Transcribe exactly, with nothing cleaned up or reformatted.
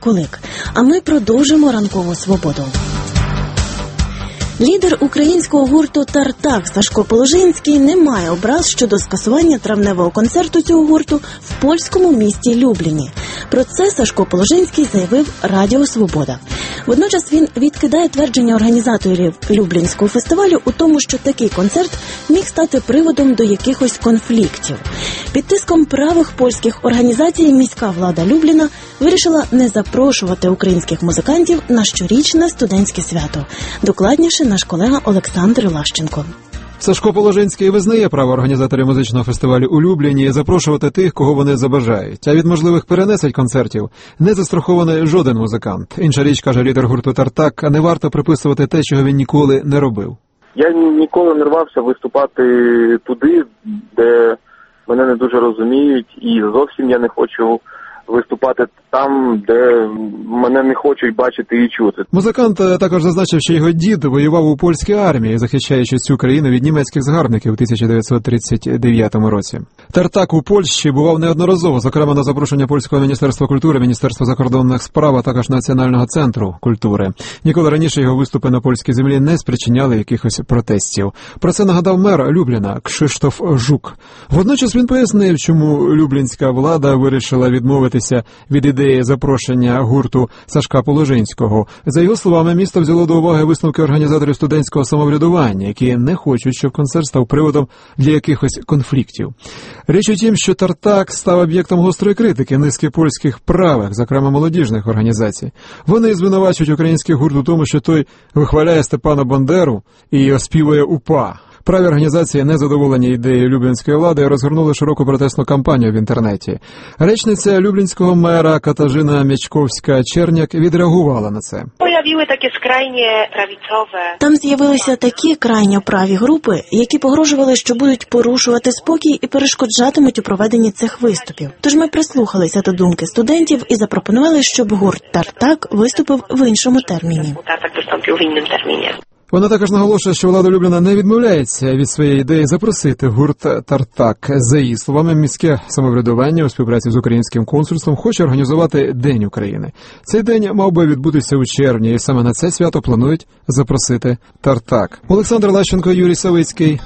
Кулик. А ми продовжимо ранкову свободу. Лідер українського гурту «Тартак» Сашко Положинський не має образ щодо скасування травневого концерту цього гурту в польському місті Любліні. Про це Сашко Положинський заявив Радіо Свобода. Водночас він відкидає твердження організаторів Люблінського фестивалю у тому, що такий концерт міг стати приводом до якихось конфліктів. Під тиском правих польських організацій міська влада Любліна вирішила не запрошувати українських музикантів на щорічне студентське свято. Докладніше наш колега Олександр Лащенко. Сашко Положинський визнає право організаторів музичного фестивалю у Любліні запрошувати тих, кого вони забажають. А від можливих перенесень концертів не застрахований жоден музикант. Інша річ, каже лідер гурту «Тартак», не варто приписувати те, чого він ніколи не робив. Я ніколи не рвався виступати туди, де мене не дуже розуміють, і зовсім я не хочу виступати там, де мене не хочуть бачити і чути. Музикант також зазначив, що його дід воював у польській армії, захищаючи цю країну від німецьких загарбників у тисяча дев'ятсот тридцять дев'ятому році. «Тартак» у Польщі бував неодноразово, зокрема на запрошення польського міністерства культури, Міністерства закордонних справ, а також Національного центру культури. Ніколи раніше його виступи на польській землі не спричиняли якихось протестів. Про це нагадав мер Любліна Кшиштоф Жук. Водночас він пояснив, чому люблінська влада вирішила відмовитися від ідеї запрошення гурту Сашка Положинського. За його словами, місто взяло до уваги висновки організаторів студентського самоврядування, які не хочуть, щоб концерт став приводом для якихось конфліктів. Річ у тім, що «Тартак» став об'єктом гострої критики низки польських правих, зокрема молодіжних організацій. Вони звинувачують український гурт у тому, що той вихваляє Степана Бандеру і оспівує УПА. Праві організації, незадоволені ідеєю люблінської влади, розгорнули широку протестну кампанію в інтернеті. Речниця люблінського мера Катажина Мячковська-Черняк відреагувала на це. Появили такі скрайні правіцове. Там з'явилися такі крайньо праві групи, які погрожували, що будуть порушувати спокій і перешкоджатимуть у проведенні цих виступів. Тож ми прислухалися до думки студентів і запропонували, щоб гурт «Тартак» виступив в іншому терміні. «Тартак» виступив в іншому терміні. Вона також наголошує, що влада Любліна не відмовляється від своєї ідеї запросити гурт «Тартак». За її словами, міське самоврядування у співпраці з українським консульством хоче організувати День України. Цей день мав би відбутися у червні, і саме на це свято планують запросити «Тартак». Олександр Лащенко, Юрій Савицький.